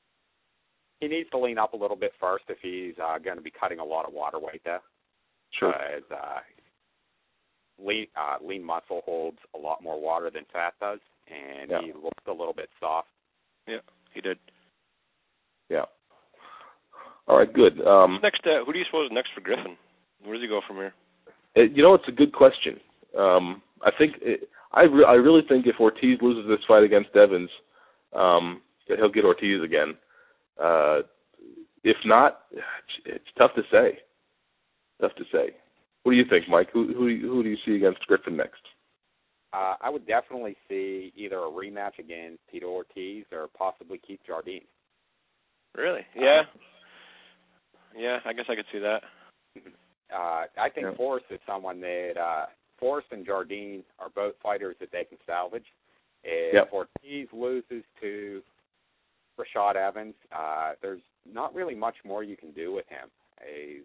he needs to lean up a little bit first if he's uh, going to be cutting a lot of water weight there. Sure. Because uh, lean, uh, lean muscle holds a lot more water than fat does, and Yeah. he looks a little bit soft. Yeah, he did. Yeah. All right, good. Um, Next, uh, who do you suppose is next for Griffin? Where does he go from here? it, you know, it's a good question. Um, I think it, I re- I really think if Ortiz loses this fight against Evans, um, that he'll get Ortiz again. Uh, if not, it's, it's tough to say. Tough to say. What do you think, Mike? Who who, who do you see against Griffin next? Uh, I would definitely see either a rematch against Tito Ortiz or possibly Keith Jardine. Really? Yeah. Yeah, I guess I could see that. Uh, I think Yeah. Forrest is someone that uh, Forrest and Jardine are both fighters that they can salvage. If Yep. Ortiz loses to Rashad Evans, uh, there's not really much more you can do with him. He's,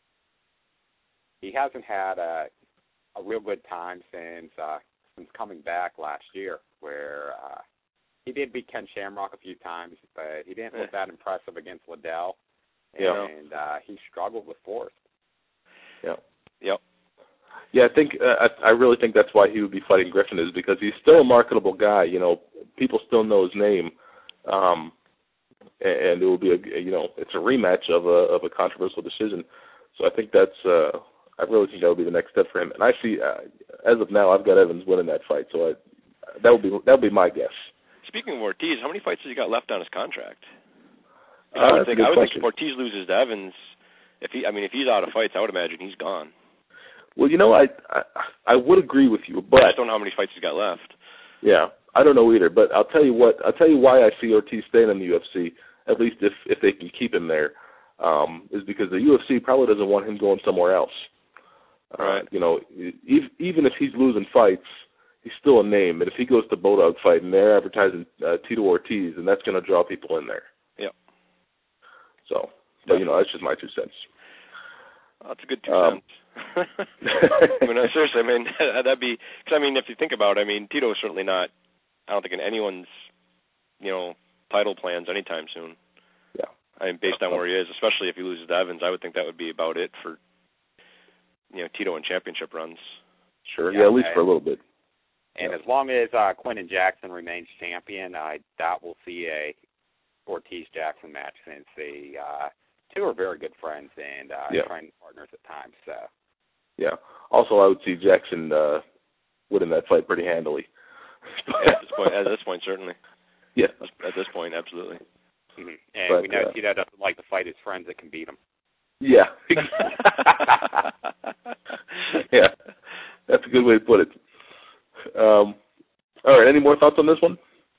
he hasn't had a, a real good time since uh, since coming back last year, where uh, he did beat Ken Shamrock a few times, but he didn't look that impressive against Liddell, Yeah. and uh, he struggled with Forrest. Yeah. Yep. Yeah, I think uh, I, I really think that's why he would be fighting Griffin, is because he's still a marketable guy. You know, people still know his name, um, and, and it will be a you know it's a rematch of a of a controversial decision. So I think that's uh, I really think that would be the next step for him. And I see uh, as of now, I've got Evans winning that fight. So I, that would be that would be my guess. Speaking of Ortiz, how many fights has he got left on his contract? Uh, I would that's a think good I would question. think if Ortiz loses to Evans, if he I mean if he's out of fights, I would imagine he's gone. Well, you know, I, I I would agree with you, but I just don't know how many fights he's got left. yeah, I don't know either. But I'll tell you what, I'll tell you why I see Ortiz staying in the U F C. At least if if they can keep him there, um, is because the U F C probably doesn't want him going somewhere else. Right. Uh, you know, e- even if he's losing fights, he's still a name. And if he goes to Bodog fight and they're advertising uh, Tito Ortiz, and that's going to draw people in there. Yeah. So, but you know, that's just my two cents. Well, that's a good two Um, cents. I mean, no, seriously, I mean, that'd be, because, I mean, if you think about it, I mean, Tito is certainly not, I don't think in anyone's, you know, title plans anytime soon. Yeah. I mean, based on where he is, especially if he loses to Evans, I would think that would be about it for, you know, Tito and championship runs. Sure. Yeah, Yeah, at least okay. for a little bit. And Yeah. as long as uh, Quinton Jackson remains champion, I doubt we'll see a Ortiz-Jackson match, since the uh, two are very good friends and uh, Yeah. training partners at times. So Yeah. Also, I would see Jackson uh, winning that fight pretty handily. Yeah, at this point, at this point, certainly. Yeah. At this point, absolutely. mm-hmm. and But, we know uh, Tito doesn't like to fight his friends that can beat him. Yeah. Yeah. That's a good way to put it. Um, all right. Any more thoughts on this one?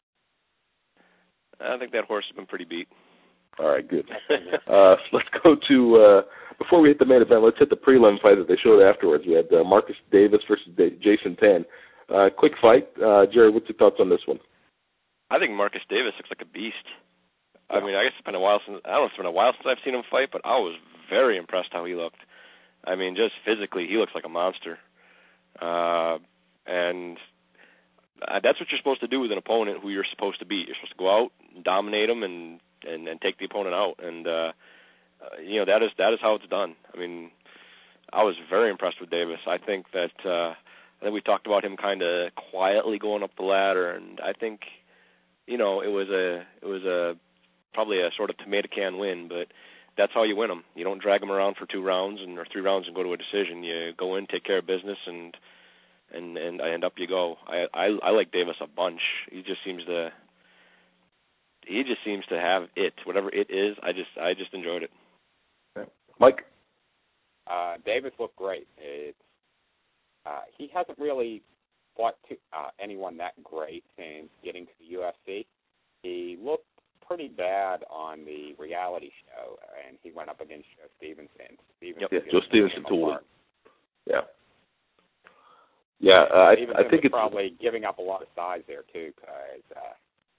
I think that horse has been pretty beat. All right. Good. Uh, let's go to uh, before we hit the main event. Let's hit the prelim fight that they showed afterwards. We had uh, Marcus Davis versus D- Jason Tan. Uh, quick fight. Uh, Jerry, what's your thoughts on this one? I think Marcus Davis looks like a beast. Yeah. I mean, I guess it's been a while since I don't know if it's been a while since I've seen him fight, but I was very impressed how he looked. I mean, just physically, he looks like a monster. Uh, and uh, that's what you're supposed to do with an opponent who you're supposed to beat. You're supposed to go out and dominate him and, and, and take the opponent out. And uh, uh, you know that is that is how it's done. I mean, I was very impressed with Davis. I think that uh, I think we talked about him kind of quietly going up the ladder, and I think you know, it was a it was a probably a sort of tomato can win, but that's how you win them. You don't drag them around for two rounds and or three rounds and go to a decision. You go in, take care of business, and and and and up you go. I I, I like Davis a bunch. He just seems to he just seems to have it, whatever it is. I just I just enjoyed it. Okay. Mike, uh, Davis looked great. It's uh, he hasn't really fought to, uh, anyone that great since getting to the U F C. He looked pretty bad on the reality show, and he went up against Joe Stevenson. Stevenson yeah, Joe Stevenson too. Yeah. Yeah, uh, I, Stevenson I think was it's probably giving up a lot of size there too, because uh,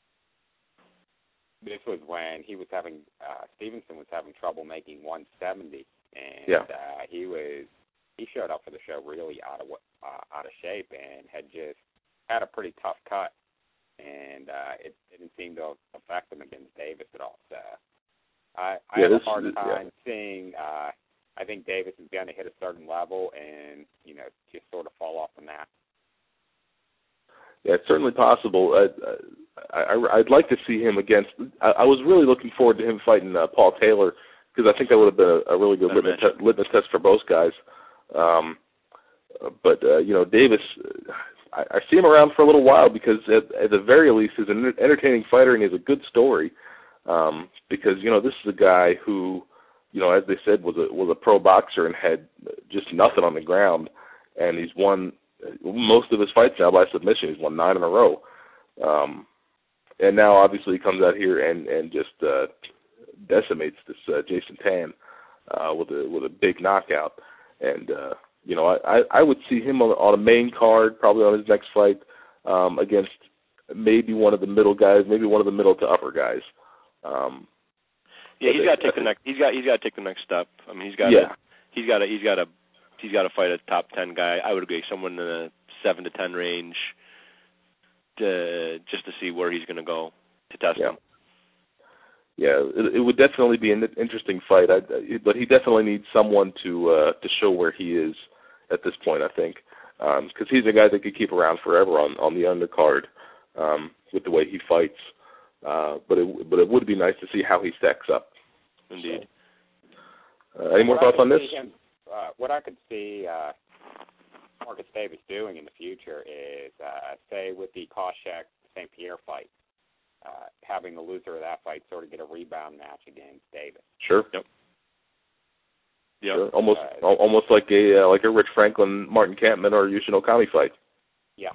this was when he was having uh, Stevenson was having trouble making one seventy, and yeah. uh, he was he showed up for the show really out of uh, out of shape and had just had a pretty tough cut. And uh, it, it didn't seem to affect him against Davis at all. So I, I yeah, have this, a hard this, time yeah. seeing. Uh, I think Davis is going to hit a certain level and you know just sort of fall off the map. Yeah, it's certainly possible. I, I, I'd like to see him against. I, I was really looking forward to him fighting uh, Paul Taylor because I think that would have been a, a really good litmus, te- litmus test for both guys. Um, but uh, you know, Davis. I, I see him around for a little while because, at, at the very least, he's an entertaining fighter and he has a good story. Um, because you know, this is a guy who, you know, as they said, was a was a pro boxer and had just nothing on the ground, and he's won most of his fights now by submission. He's won nine in a row, um, and now obviously he comes out here and and just uh, decimates this uh, Jason Tan uh, with a with a big knockout. And uh, you know, I, I would see him on, on a main card, probably on his next fight, um, against maybe one of the middle guys, maybe one of the middle to upper guys. Um, yeah, he's got to take the next. He's got he's got to take the next step. I mean, he's got yeah. he's got to he's got to he's got to fight a top ten guy. I would agree, someone in the seven to ten range, to, just to see where he's going to go to test yeah. him. Yeah, it, it would definitely be an interesting fight, I, but he definitely needs someone to uh, to show where he is at this point, I think, because um, he's a guy that could keep around forever on, on the undercard um, with the way he fights. Uh, but it but it would be nice to see how he stacks up. Indeed. So, uh, any more thoughts on this? Him, uh, what I could see uh, Marcus Davis doing in the future is, uh, say, with the Koscheck Saint Pierre fight, Uh, having the loser of that fight sort of get a rebound match against Davis. Sure. Yep. Yeah. Sure. Almost, uh, almost like a uh, like a Rich Franklin, Martin Kampman, or Yushin Okami fight. Yeah.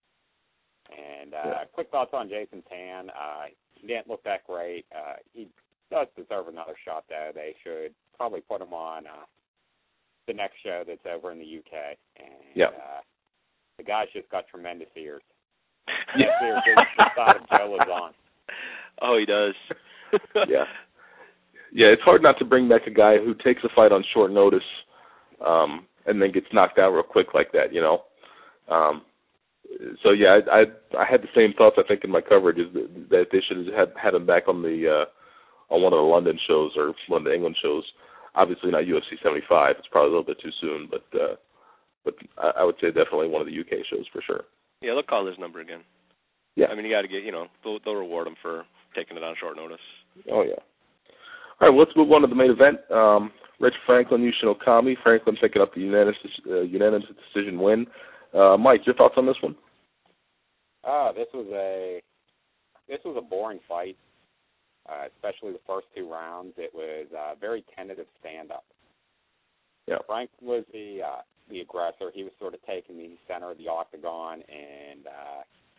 And uh, yeah. quick thoughts on Jason Tan. Uh, he didn't look that great. Uh, he does deserve another shot, though. They should probably put him on uh, the next show that's over in the U K. And yeah. uh, the guy's just got tremendous ears. Yes, ears the side of Joe Lazon. Oh, he does. yeah. Yeah, it's hard not to bring back a guy who takes a fight on short notice um, and then gets knocked out real quick like that, you know. Um, so, yeah, I, I I had the same thoughts, I think, in my coverage, is that, that they should have had, had him back on the uh, on one of the London shows or one of the England shows. Obviously not U F C seventy-five. It's probably a little bit too soon, but uh, but I, I would say definitely one of the U K shows for sure. Yeah, they'll call his number again. Yeah. I mean, you got to get, you know, they'll, they'll reward him for taking it on short notice. Oh, yeah. All right, well, let's move on to the main event. Um, Rich Franklin, Yushin Okami. Franklin picking up the unanimous, uh, unanimous decision win. Uh, Mike, your thoughts on this one? Uh, this was a this was a boring fight, uh, especially the first two rounds. It was a very tentative stand-up. Yeah. Frank was the uh, the aggressor. He was sort of taking the center of the octagon and uh,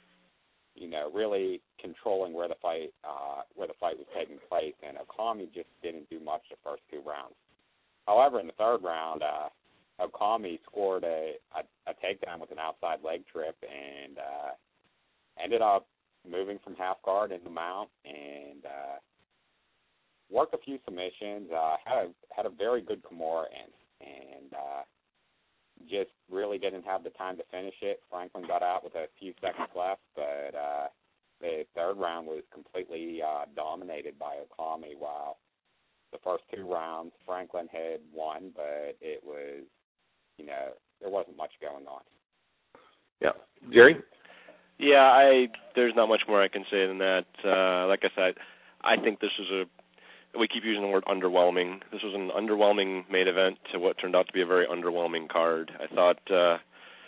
you know really controlling where the fight uh, where the fight was taking place. And Okami just didn't do much the first two rounds. However, in the third round, uh, Okami scored a, a a takedown with an outside leg trip and uh, ended up moving from half guard into mount and uh, worked a few submissions. Uh, had a had a very good Kimura in. And uh, just really didn't have the time to finish it. Franklin got out with a few seconds left, but uh, the third round was completely uh, dominated by Okami, while the first two rounds Franklin had won, but it was, you know, there wasn't much going on. Yeah. Jerry? Yeah, I there's not much more I can say than that. Uh, like I said, I think this is a, we keep using the word underwhelming. This was an underwhelming main event to what turned out to be a very underwhelming card. I thought, uh,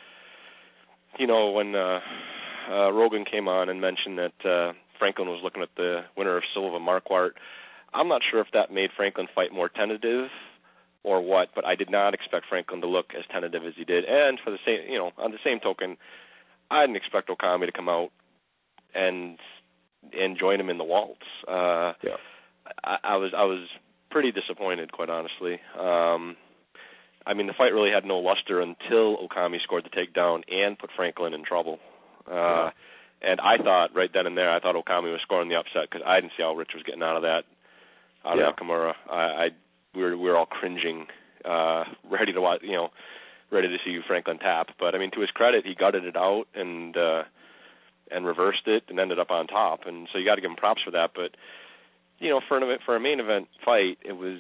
you know, when uh, uh, Rogan came on and mentioned that uh, Franklin was looking at the winner of Silva Marquardt, I'm not sure if that made Franklin fight more tentative or what, but I did not expect Franklin to look as tentative as he did. And for the same, you know, on the same token, I didn't expect Okami to come out and and join him in the waltz. Uh, yeah. I, I was I was pretty disappointed, quite honestly. Um, I mean, the fight really had no luster until Okami scored the takedown and put Franklin in trouble. Uh, yeah. And I thought right then and there, I thought Okami was scoring the upset because I didn't see how Rich was getting out of that out yeah. of that Kimura. I, I we were we were all cringing, uh, ready to watch, you know. ready to see Franklin tap. But, I mean, to his credit, he gutted it out and uh, and reversed it and ended up on top. And so you got to give him props for that. But, you know, for, an, for a main event fight, it was,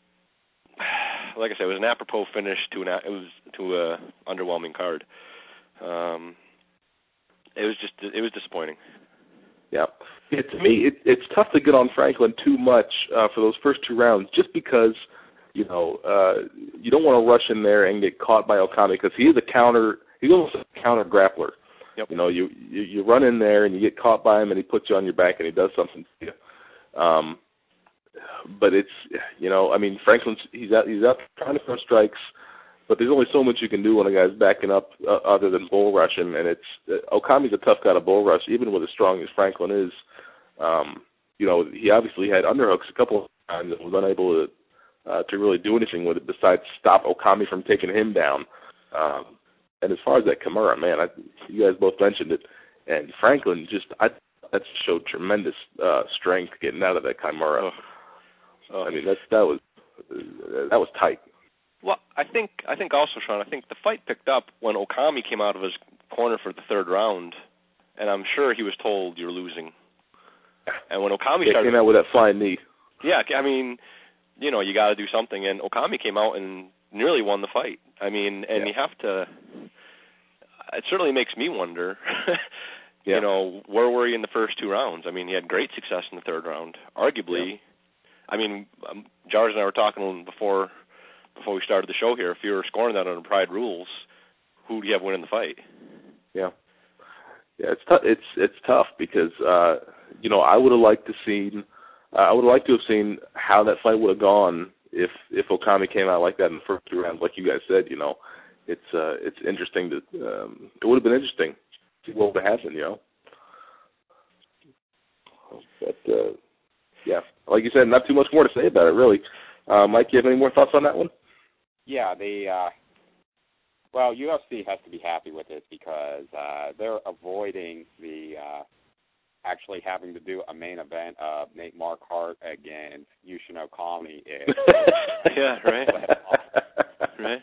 like I said, it was an apropos finish to an it was to a underwhelming card. Um, it was just, it was disappointing. Yeah. yeah to me, it, it's tough to get on Franklin too much uh, for those first two rounds just because – You know, uh, you don't want to rush in there and get caught by Okami because he is a counter. He's almost a counter grappler. Yep. You know, you, you you run in there and you get caught by him and he puts you on your back and he does something to you. Um, but it's you know, I mean, Franklin's he's out he's out trying to throw strikes, but there's only so much you can do when a guy's backing up uh, other than bull rush him. And it's uh, Okami's a tough guy to bull rush, even with as strong as Franklin is. Um, you know, he obviously had underhooks a couple of times and was unable to. Uh, to really do anything with it besides stop Okami from taking him down. Um, and as far as that Kimura, man, I, you guys both mentioned it, and Franklin just I that showed tremendous uh, strength getting out of that Kimura. Oh. Oh. I mean, that's that was that was tight. Well, I think I think also, Sean, I think the fight picked up when Okami came out of his corner for the third round, and I'm sure he was told you're losing. And when Okami yeah, started, came out with that flying knee. Yeah, I mean. You know, you got to do something. And Okami came out and nearly won the fight. I mean, and yeah. you have to, it certainly makes me wonder, yeah. you know, where were you in the first two rounds? I mean, he had great success in the third round. Arguably, yeah. I mean, um, Jars and I were talking before before we started the show here. If you were scoring that under Pride rules, who do you have winning the fight? Yeah. Yeah, it's, t- it's, it's tough because, uh, you know, I would have liked to see Uh, I would like to have seen how that fight would have gone if if Okami came out like that in the first two rounds. Like you guys said, you know, it's uh, it's interesting to. Um, it would have been interesting to see what would have happened, you know. But uh, yeah, like you said, not too much more to say about it, really. Uh, Mike, you have any more thoughts on that one? Yeah, the uh, well, U F C has to be happy with this because uh, they're avoiding the. Uh, actually having to do a main event of Nate Marquardt against Yushin Okami. Is, yeah, right. right.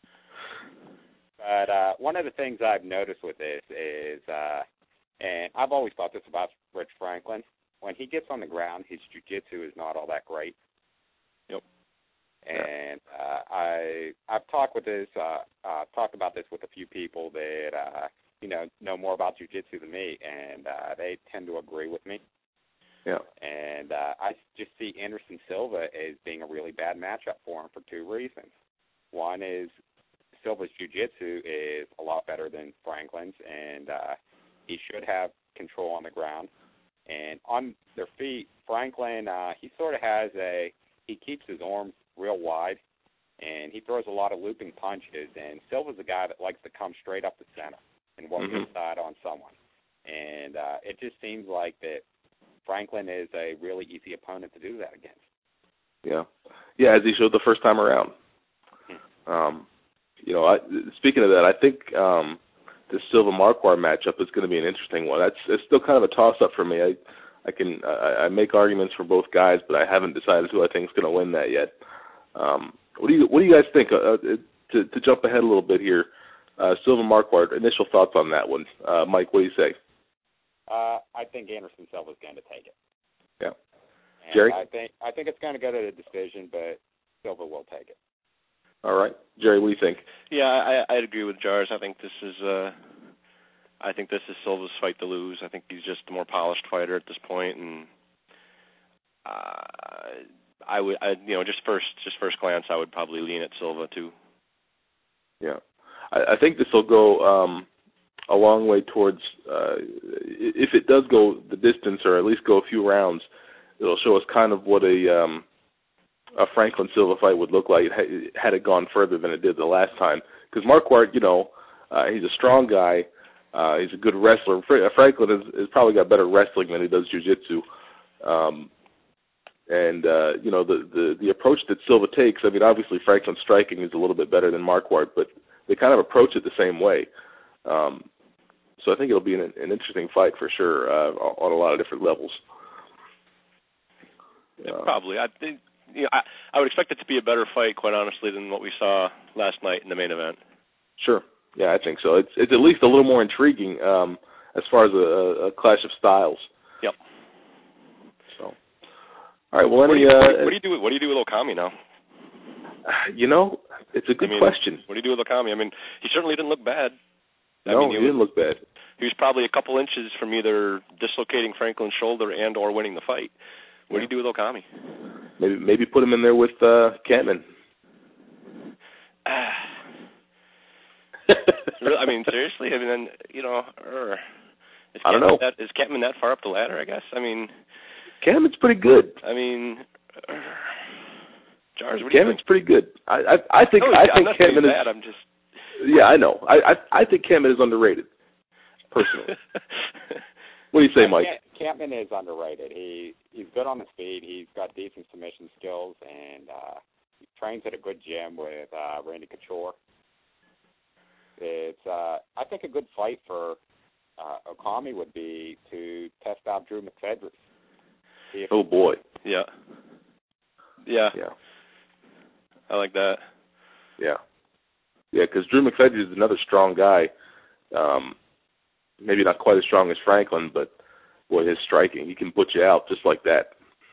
But uh, one of the things I've noticed with this is, uh, and I've always thought this about Rich Franklin, when he gets on the ground, his jiu-jitsu is not all that great. Yep. And uh, I, I've talked with this, uh, uh, talked about this with a few people that, uh, you know, know more about jiu-jitsu than me, and uh, they tend to agree with me. Yeah. And uh, I just see Anderson Silva as being a really bad matchup for him for two reasons. One is Silva's jiu-jitsu is a lot better than Franklin's, and uh, he should have control on the ground. And on their feet, Franklin, uh, he sort of has a, he keeps his arms real wide, and he throws a lot of looping punches, and Silva's a guy that likes to come straight up the center and work mm-hmm. inside on someone. And uh, it just seems like that Franklin is a really easy opponent to do that against. Yeah. Yeah, as he showed the first time around. Hmm. Um, you know, I, speaking of that, I think um, the Silva Marquardt matchup is going to be an interesting one. That's it's still kind of a toss-up for me. I I can I, I make arguments for both guys, but I haven't decided who I think is going to win that yet. Um, what do you What do you guys think? Uh, to, to jump ahead a little bit here, uh, Silva Marquardt. Initial thoughts on that one, uh, Mike? What do you say? Uh, I think Anderson Silva's going to take it. Yeah. And Jerry? I think I think it's going to go to the decision, but Silva will take it. All right, Jerry. What do you think? Yeah, I I'd agree with Jars. I think this is uh, I think this is Silva's fight to lose. I think he's just a more polished fighter at this point, and uh, I would, I, you know, just first, just first glance, I would probably lean at Silva too. Yeah, I, I think this will go um, a long way towards. Uh, if it does go the distance, or at least go a few rounds, it'll show us kind of what a um, a Franklin Silva fight would look like had it gone further than it did the last time. Because Marquardt, you know, uh, he's a strong guy. Uh, he's a good wrestler. Franklin has, has probably got better wrestling than he does jiu-jitsu. Um, and, uh, you know, the, the, the approach that Silva takes, I mean, obviously Franklin's striking is a little bit better than Marquardt, but they kind of approach it the same way. Um, so I think it'll be an, an interesting fight for sure uh, on a lot of different levels. Yeah, probably. I think. You know, I, I would expect it to be a better fight, quite honestly, than what we saw last night in the main event. Sure. Yeah, I think so. It's it's at least a little more intriguing um, as far as a, a clash of styles. Yep. So, all right. Well, any, what, do you, uh, what do you do? What do you do with Okami now? You know, it's a good I mean, question. What do you do with Okami? I mean, he certainly didn't look bad. I no, mean, he, he didn't was, look bad. He was probably a couple inches from either dislocating Franklin's shoulder and or winning the fight. What yeah. do you do with Okami? Maybe maybe put him in there with uh, Kampmann. I mean, seriously? I mean, then, you know, er, is I don't know. That, is Kampmann that far up the ladder, I guess? I mean... Kampmann's pretty good. I mean... Er, Jars, what do you Kampmann's think? pretty good. I I, I think no, I I'm think not Kampmann is... bad, I'm just... Yeah, I know. I I, I think Kampmann is underrated, personally. What do you say, Mike? Kampmann is underrated. He he's good on the feet. He's got decent submission skills, and uh, he trains at a good gym with uh, Randy Couture. It's uh, I think a good fight for uh, Okami would be to test out Drew McFedry. Oh boy, yeah, yeah, yeah. I like that. Yeah, yeah, because Drew McFedry is another strong guy. Um, maybe not quite as strong as Franklin, but boy, his striking, he can put you out just like that.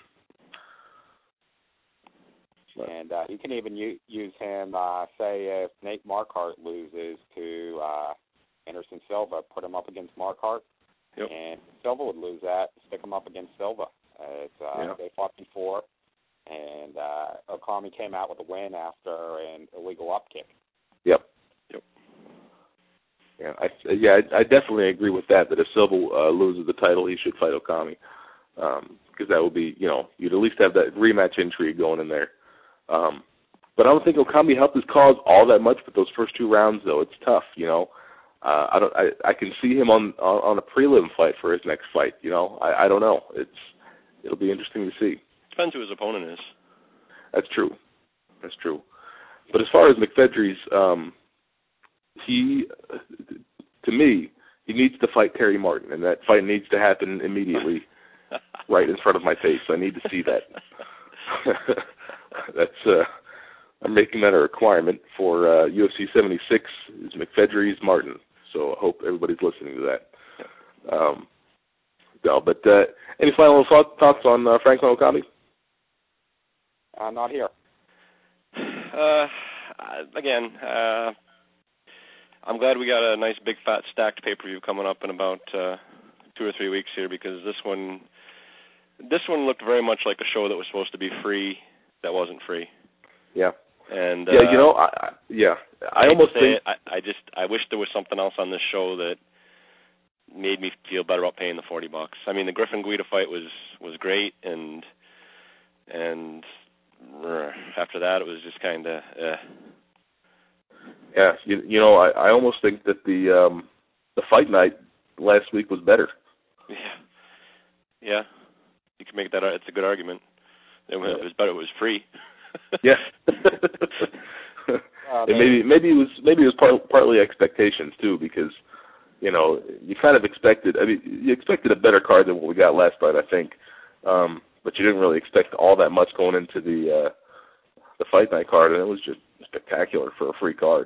And uh, you can even u- use him, uh, say, if Nate Marquardt loses to uh, Anderson Silva, put him up against Marquardt, yep. and Silva would lose that, stick him up against Silva. Uh, it's, uh, yeah. They fought before, and uh, Okami came out with a win after an illegal up kick. Yep. Yep. Yeah, I, yeah, I, I definitely agree with that, that if Silva uh, loses the title, he should fight Okami. Because um, that would be, you know, you'd at least have that rematch intrigue going in there. Um, but I don't think Okami helped his cause all that much with those first two rounds, though. It's tough, you know. Uh, I don't. I, I can see him on, on on a prelim fight for his next fight. You know, I, I don't know. It's it'll be interesting to see. Depends who his opponent is. That's true. That's true. But as far as McFedry's, um, he, to me, he needs to fight Terry Martin, and that fight needs to happen immediately, right in front of my face. I need to see that. That's uh, I'm making that a requirement for uh, U F C seventy-six is McFedry's Martin. So I hope everybody's listening to that. Um, no, but uh, any final thought, thoughts on uh, Franklin Okami? Uh, not here. Uh, again, uh, I'm glad we got a nice big fat stacked pay-per-view coming up in about uh, two or three weeks here, because this one, this one looked very much like a show that was supposed to be free that wasn't free. Yeah. And yeah, uh, you know, I, I, yeah, I, I almost think it, I, I just I wish there was something else on this show that made me feel better about paying the forty bucks. I mean, the Griffin Guida fight was was great, and and after that it was just kind of. Eh. Yeah, you, you know, I, I almost think that the um, the fight night last week was better. Yeah, yeah, you can make that. It's a good argument. It was, it was better. It was free. Yeah. uh, and maybe maybe it was maybe it was part, partly expectations too, because you know you kind of expected. I mean, you expected a better card than what we got last night, I think, um, but you didn't really expect all that much going into the uh, the fight night card, and it was just spectacular for a free card.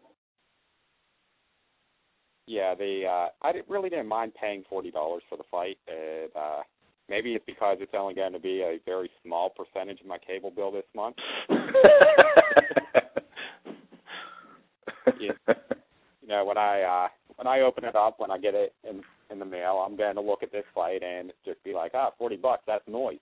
Yeah, the uh, I didn't, really didn't mind paying forty dollars for the fight. It, uh, maybe it's because it's only going to be a very small percentage of my cable bill this month. yeah. You know, when I uh, when I open it up, when I get it in in the mail, I'm going to look at this fight and just be like, ah, forty bucks, that's noise.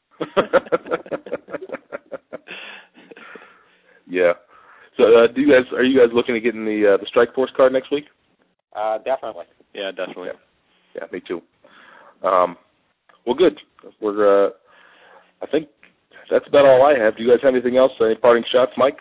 Yeah. So, uh, do you guys are you guys looking to get in the uh, the Strikeforce card next week? Uh, definitely. Yeah, definitely. Yeah, yeah me too. Um, well, good. We're. Uh, I think that's about all I have. Do you guys have anything else? Any parting shots, Mike?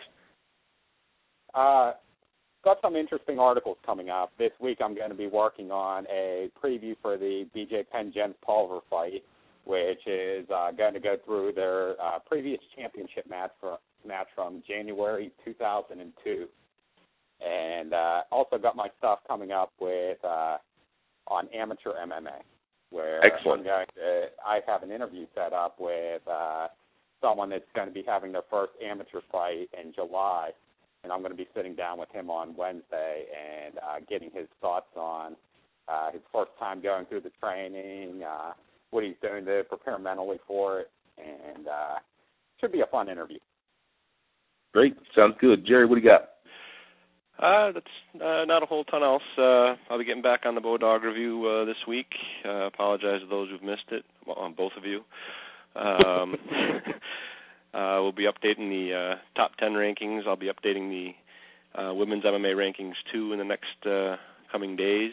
Uh, got some interesting articles coming up. This week I'm going to be working on a preview for the B J Penn Jens Pulver fight, which is uh, going to go through their uh, previous championship match, for, match from January two thousand two. And uh, also got my stuff coming up with uh, on amateur M M A, where Excellent. I'm going to, I have an interview set up with uh, someone that's going to be having their first amateur fight in July, and I'm going to be sitting down with him on Wednesday and uh, getting his thoughts on uh, his first time going through the training, uh, what he's doing to prepare mentally for it, and uh, should be a fun interview. Great. Sounds good. Jerry, what do you got? Uh, that's uh, not a whole ton else. Uh, I'll be getting back on the Bodog review uh, this week. Uh, apologize to those who've missed it, well, on both of you. Um, uh, we'll be updating the uh, top ten rankings. I'll be updating the uh, women's M M A rankings too in the next uh, coming days.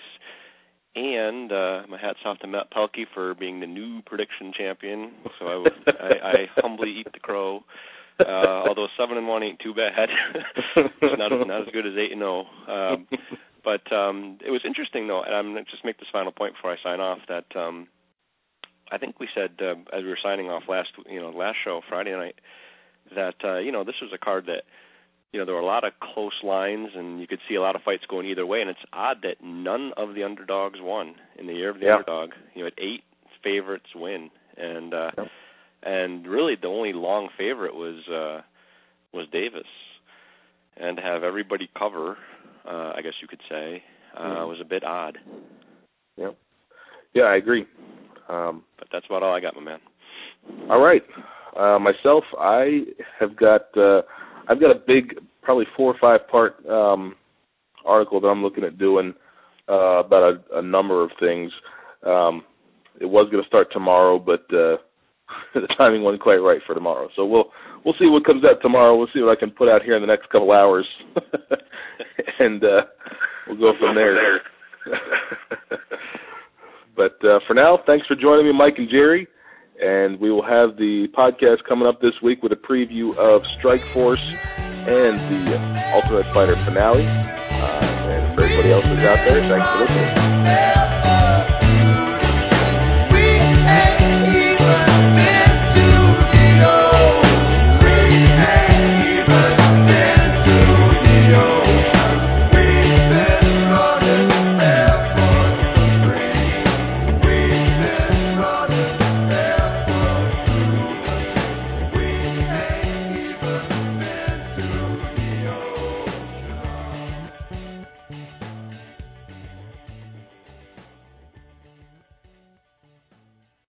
And uh, my hat's off to Matt Pelkey for being the new prediction champion. So I, w- I, I humbly eat the crow. Uh, although seven and one ain't too bad. It's not not as good as eight and zero. Um, but um, it was interesting though, and I'm going to just make this final point before I sign off. That um, I think we said uh, as we were signing off last, you know, last show Friday night, that uh, you know this was a card that, you know, there were a lot of close lines, and you could see a lot of fights going either way. And it's odd that none of the underdogs won in the year of the yeah. underdog. You know, had eight favorites win, and. Uh, yeah. And really, the only long favorite was uh, was Davis, and to have everybody cover, uh, I guess you could say, uh, mm-hmm. was a bit odd. Yeah, yeah, I agree. Um, but that's about all I got, my man. All right, uh, myself, I have got uh, I've got a big, probably four or five part um, article that I'm looking at doing uh, about a, a number of things. Um, it was going to start tomorrow, but uh, the timing wasn't quite right for tomorrow. So we'll we'll see what comes out tomorrow. We'll see what I can put out here in the next couple hours, and uh, we'll go from there. But uh, for now, thanks for joining me, Mike and Jerry, and we will have the podcast coming up this week with a preview of Strikeforce and the Ultimate Fighter finale. Uh, and for everybody else who's out there, thanks for listening.